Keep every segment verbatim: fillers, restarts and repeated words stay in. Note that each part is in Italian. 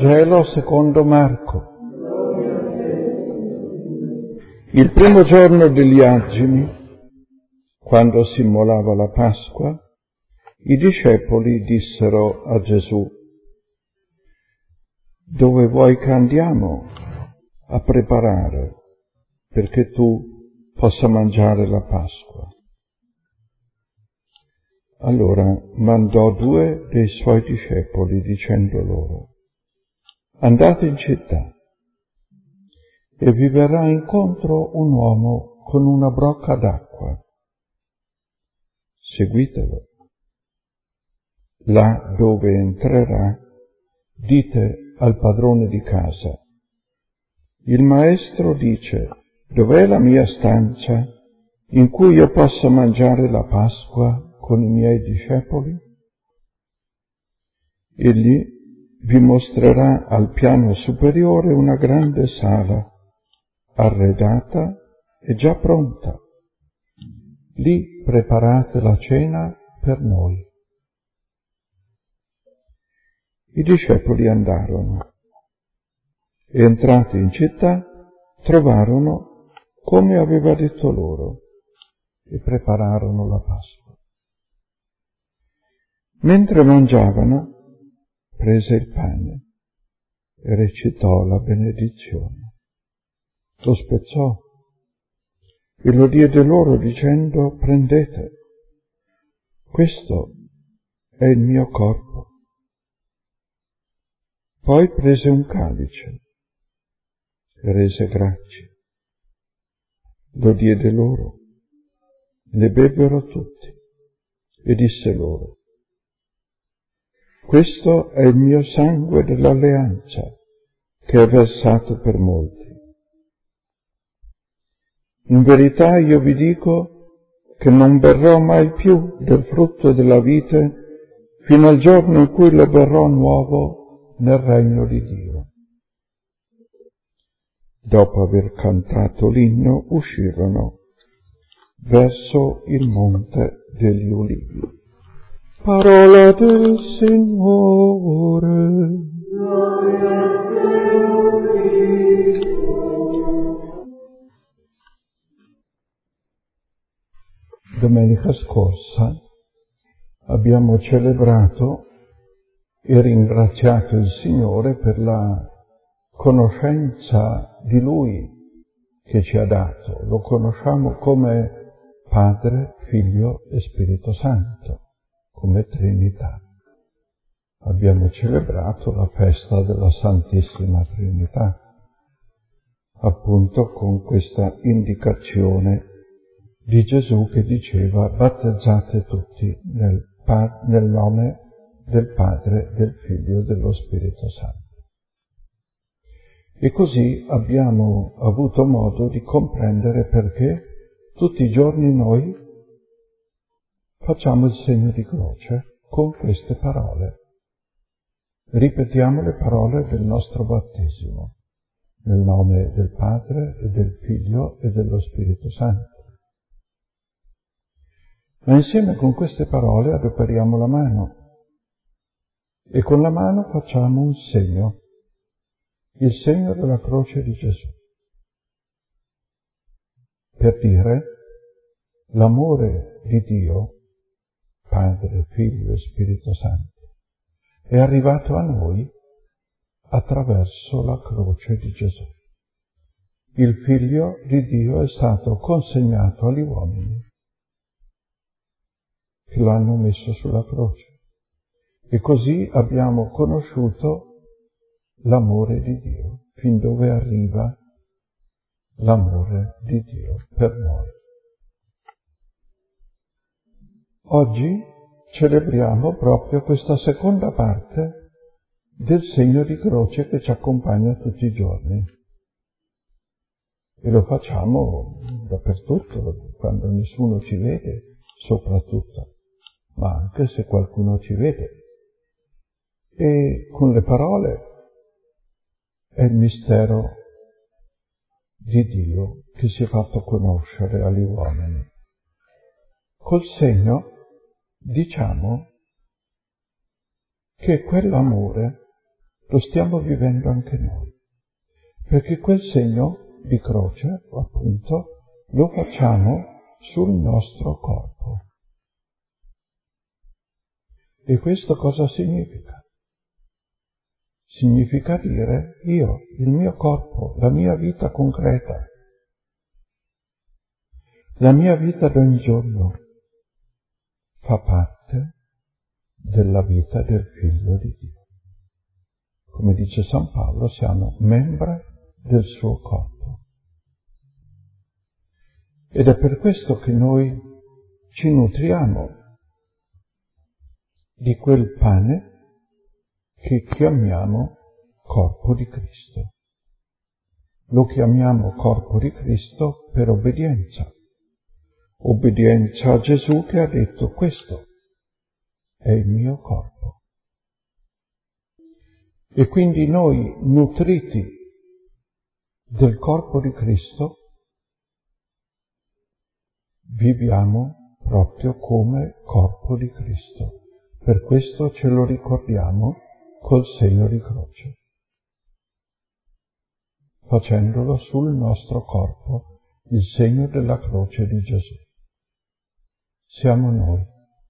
Vangelo secondo Marco. Il primo giorno degli Agimi, quando si immolava la Pasqua, i discepoli dissero a Gesù: dove vuoi che andiamo a preparare perché tu possa mangiare la Pasqua? Allora mandò due dei suoi discepoli dicendo loro: andate in città e vi verrà incontro un uomo con una brocca d'acqua. Seguitelo. Là dove entrerà, dite al padrone di casa: il maestro dice: dov'è la mia stanza in cui io possa mangiare la Pasqua con i miei discepoli? Egli vi mostrerà al piano superiore una grande sala, arredata e già pronta. Lì preparate la cena per noi. I discepoli andarono e, entrati in città, trovarono come aveva detto loro e prepararono la Pasqua. Mentre mangiavano, prese il pane e recitò la benedizione. Lo spezzò e lo diede loro dicendo: prendete, questo è il mio corpo. Poi prese un calice e rese grazie, lo diede loro, ne bevvero tutti e disse loro: questo è il mio sangue dell'alleanza, che è versato per molti. In verità io vi dico che non berrò mai più del frutto della vite fino al giorno in cui lo berrò nuovo nel regno di Dio. Dopo aver cantato l'inno, uscirono verso il monte degli Ulivi. Parola del Signore. Domenica scorsa abbiamo celebrato e ringraziato il Signore per la conoscenza di Lui che ci ha dato. Lo conosciamo come Padre, Figlio e Spirito Santo, come Trinità. Abbiamo celebrato la festa della Santissima Trinità, appunto con questa indicazione di Gesù che diceva: battezzate tutti nel, pa- nel nome del Padre, del Figlio e dello Spirito Santo. E così abbiamo avuto modo di comprendere perché tutti i giorni noi facciamo il segno di croce con queste parole. Ripetiamo le parole del nostro battesimo, nel nome del Padre e del Figlio e dello Spirito Santo. Ma insieme con queste parole adoperiamo la mano e con la mano facciamo un segno, il segno della croce di Gesù, per dire: l'amore di Dio, Padre, Figlio e Spirito Santo, è arrivato a noi attraverso la croce di Gesù. Il Figlio di Dio è stato consegnato agli uomini che l'hanno messo sulla croce. E così abbiamo conosciuto l'amore di Dio, fin dove arriva l'amore di Dio per noi. Oggi celebriamo proprio questa seconda parte del segno di croce che ci accompagna tutti i giorni. E lo facciamo dappertutto, quando nessuno ci vede, soprattutto, ma anche se qualcuno ci vede. E con le parole è il mistero di Dio che si è fatto conoscere agli uomini. Col segno diciamo che quell'amore lo stiamo vivendo anche noi, perché quel segno di croce, appunto, lo facciamo sul nostro corpo. E questo cosa significa? Significa dire io, il mio corpo, la mia vita concreta, la mia vita d'ogni giorno fa parte della vita del Figlio di Dio. Come dice San Paolo, siamo membra del suo corpo. Ed è per questo che noi ci nutriamo di quel pane che chiamiamo corpo di Cristo. Lo chiamiamo corpo di Cristo per obbedienza. Obbedienza a Gesù che ha detto: questo è il mio corpo. E quindi noi, nutriti del corpo di Cristo, viviamo proprio come corpo di Cristo. Per questo ce lo ricordiamo col segno di croce, facendolo sul nostro corpo, il segno della croce di Gesù. Siamo noi.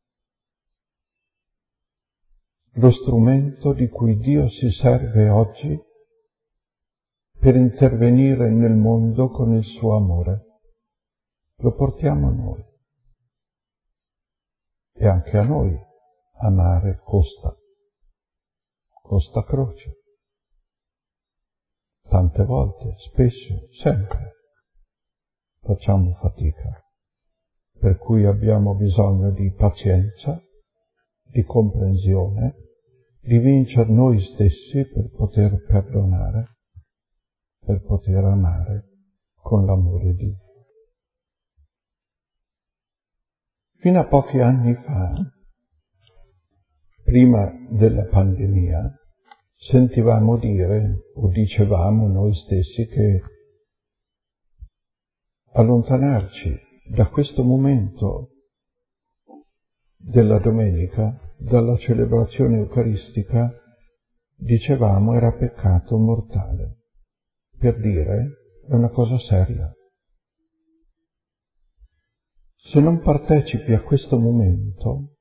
Lo strumento di cui Dio si serve oggi per intervenire nel mondo con il suo amore. Lo portiamo noi. E anche a noi amare costa. Costa croce. Tante volte, spesso, sempre facciamo fatica. Per cui abbiamo bisogno di pazienza, di comprensione, di vincere noi stessi per poter perdonare, per poter amare con l'amore di Dio. Fino a pochi anni fa, prima della pandemia, sentivamo dire o dicevamo noi stessi che allontanarci da questo momento della domenica, dalla celebrazione eucaristica, dicevamo era peccato mortale. Per dire, è una cosa seria. Se non partecipi a questo momento,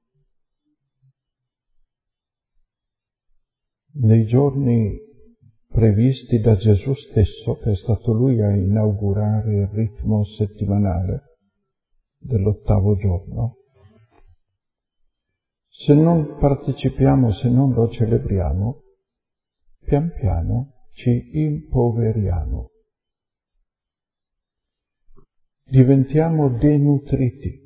nei giorni previsti da Gesù stesso, che è stato Lui a inaugurare il ritmo settimanale dell'ottavo giorno, se non partecipiamo, se non lo celebriamo, pian piano ci impoveriamo. Diventiamo denutriti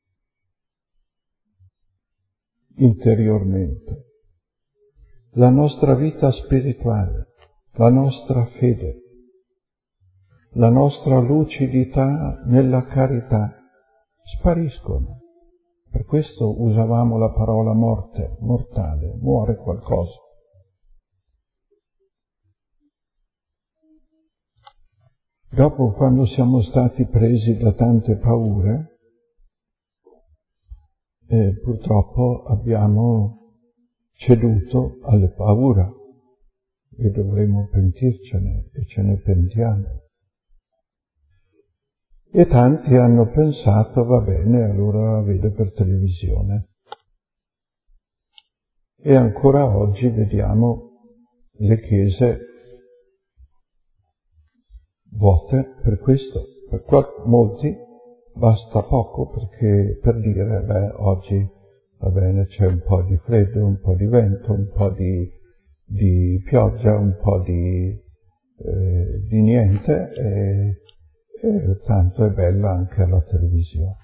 interiormente. La nostra vita spirituale, la nostra fede, la nostra lucidità nella carità spariscono. Per questo usavamo la parola morte, mortale, muore qualcosa. Dopo, quando siamo stati presi da tante paure, eh, purtroppo abbiamo ceduto alle paure e dovremo pentircene e ce ne pentiamo. E tanti hanno pensato, va bene, allora la vedo per televisione. E ancora oggi vediamo le chiese vuote per questo. Per qual- molti basta poco perché per dire, beh, oggi va bene, c'è un po' di freddo, un po' di vento, un po' di, di pioggia, un po' di, eh, di niente, e, e tanto è bella anche la televisione.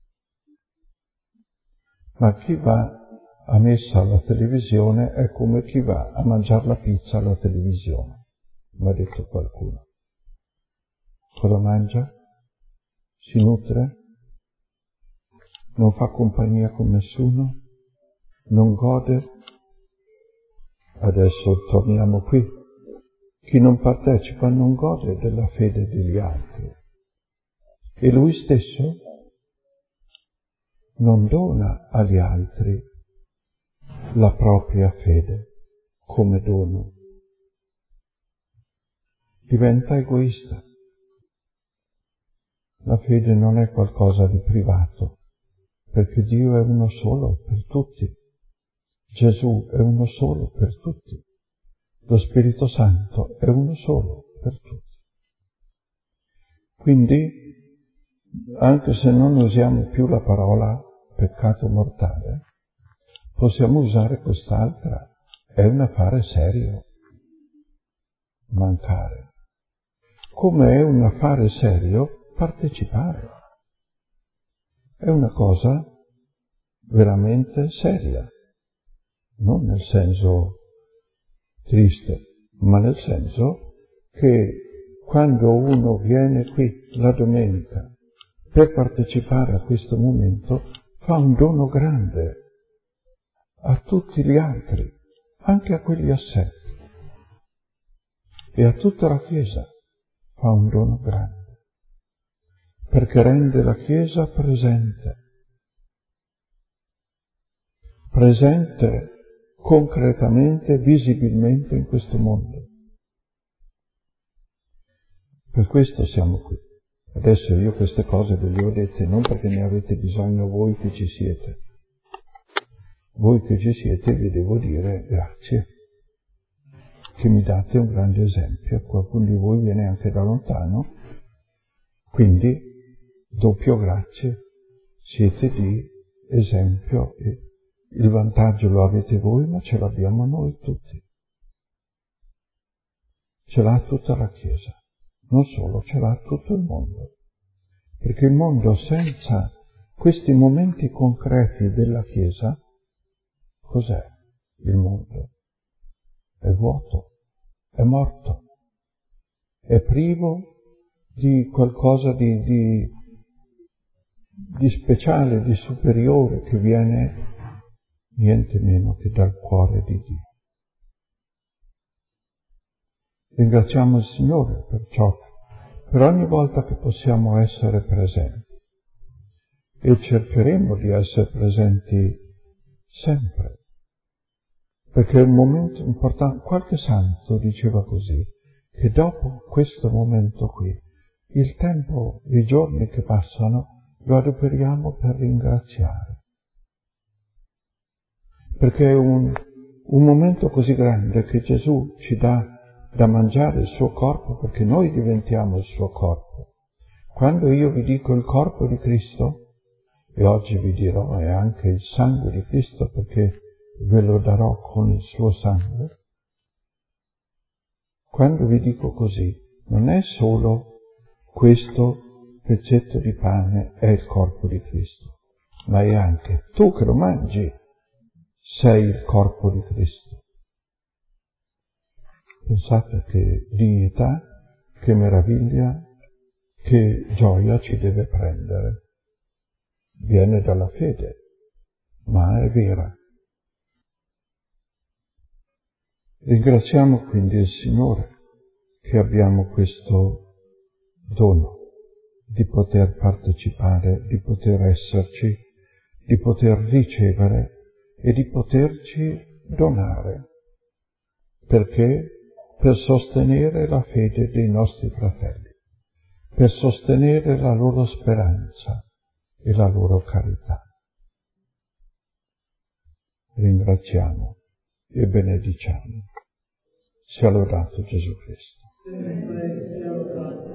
Ma chi va a messa alla televisione è come chi va a mangiare la pizza alla televisione, mi ha detto qualcuno. Cosa mangia? Si nutre? Non fa compagnia con nessuno? Non gode? Adesso torniamo qui. Chi non partecipa non gode della fede degli altri. E lui stesso non dona agli altri la propria fede come dono, diventa egoista. La fede non è qualcosa di privato, perché Dio è uno solo per tutti. Gesù è uno solo per tutti. Lo Spirito Santo è uno solo per tutti. Quindi, anche se non usiamo più la parola peccato mortale, possiamo usare quest'altra. È un affare serio mancare. Come è un affare serio partecipare. È una cosa veramente seria, non nel senso triste, ma nel senso che quando uno viene qui la domenica per partecipare a questo momento fa un dono grande a tutti gli altri, anche a quelli assenti, e a tutta la Chiesa fa un dono grande, perché rende la Chiesa presente, presente concretamente, visibilmente in questo mondo. Per questo siamo qui. Adesso io queste cose ve le ho dette non perché ne avete bisogno voi che ci siete. Voi che ci siete vi devo dire grazie, che mi date un grande esempio. Qualcuno di voi viene anche da lontano, quindi doppio grazie, siete di esempio e il vantaggio lo avete voi, ma ce l'abbiamo noi tutti. Ce l'ha tutta la Chiesa, non solo, ce l'ha tutto il mondo. Perché il mondo senza questi momenti concreti della Chiesa, cos'è il mondo? È vuoto, è morto, è privo di qualcosa di, di, di speciale, di superiore, che viene niente meno che dal cuore di Dio. Ringraziamo il Signore perciò, per ogni volta che possiamo essere presenti, e cercheremo di essere presenti sempre, perché è un momento importante. Qualche santo diceva così, che dopo questo momento qui, il tempo, i giorni che passano, lo adoperiamo per ringraziare. Perché è un, un momento così grande che Gesù ci dà da mangiare il suo corpo, perché noi diventiamo il suo corpo. Quando io vi dico il corpo di Cristo, e oggi vi dirò è anche il sangue di Cristo, perché ve lo darò con il suo sangue, quando vi dico così, non è solo questo pezzetto di pane è il corpo di Cristo, ma è anche tu che lo mangi, sei il corpo di Cristo. Pensate che dignità, che meraviglia, che gioia ci deve prendere. Viene dalla fede, ma è vera. Ringraziamo quindi il Signore che abbiamo questo dono di poter partecipare, di poter esserci, di poter ricevere e di poterci donare, perché per sostenere la fede dei nostri fratelli, per sostenere la loro speranza e la loro carità. Ringraziamo e benediciamo. Sia lodato Gesù Cristo.